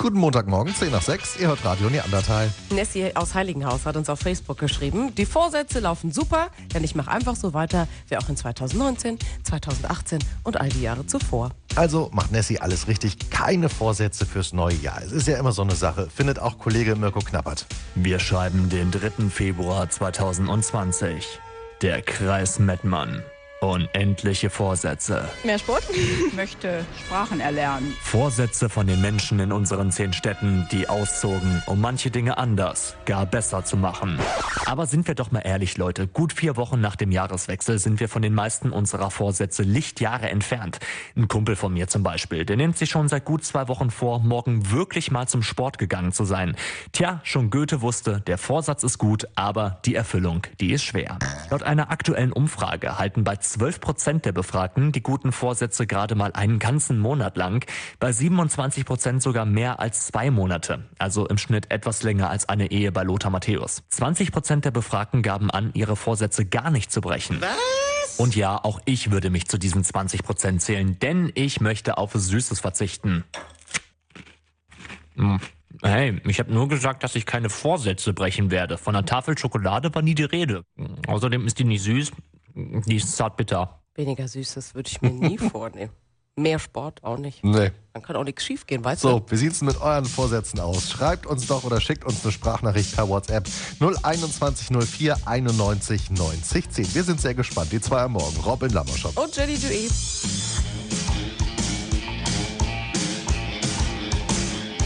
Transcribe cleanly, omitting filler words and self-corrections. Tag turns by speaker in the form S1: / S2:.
S1: Guten Montagmorgen, 10 nach 6. Ihr hört Radio Neandertal.
S2: Nessie aus Heiligenhaus hat uns auf Facebook geschrieben, die Vorsätze laufen super, denn ich mache einfach so weiter wie auch in 2019, 2018 und all die Jahre zuvor.
S1: Also macht Nessie alles richtig. Keine Vorsätze fürs neue Jahr. Es ist ja immer so eine Sache. Findet auch Kollege Mirko Knappert.
S3: Wir schreiben den 3. Februar 2020. Der Kreis Mettmann. Unendliche Vorsätze.
S4: Mehr Sport?
S5: Möchte Sprachen erlernen.
S3: Vorsätze von den Menschen in unseren 10 Städten, die auszogen, um manche Dinge anders, gar besser zu machen. Aber sind wir doch mal ehrlich, Leute, gut 4 Wochen nach dem Jahreswechsel sind wir von den meisten unserer Vorsätze Lichtjahre entfernt. Ein Kumpel von mir zum Beispiel, der nimmt sich schon seit gut 2 Wochen vor, morgen wirklich mal zum Sport gegangen zu sein. Tja, schon Goethe wusste, der Vorsatz ist gut, aber die Erfüllung, die ist schwer. Laut einer aktuellen Umfrage halten bei 12% der Befragten die guten Vorsätze gerade mal einen ganzen Monat lang, bei 27% sogar mehr als 2 Monate, also im Schnitt etwas länger als eine Ehe bei Lothar Matthäus. 20% der Befragten gaben an, ihre Vorsätze gar nicht zu brechen. Was? Und ja, auch ich würde mich zu diesen 20% zählen, denn ich möchte auf Süßes verzichten. Hey, ich habe nur gesagt, dass ich keine Vorsätze brechen werde. Von einer Tafel Schokolade war nie die Rede. Außerdem ist die nicht süß, die ist zartbitter.
S2: Weniger Süßes würde ich mir nie vornehmen. Mehr Sport auch nicht.
S1: Nee.
S2: Dann kann auch nichts schief gehen, weißt du?
S1: So, wie sieht's denn mit euren Vorsätzen aus? Schreibt uns doch oder schickt uns eine Sprachnachricht per WhatsApp 021 04 91 90 10. Wir sind sehr gespannt. Die 2 am Morgen. Robin Lammerschott.
S2: Und Jenny Duet.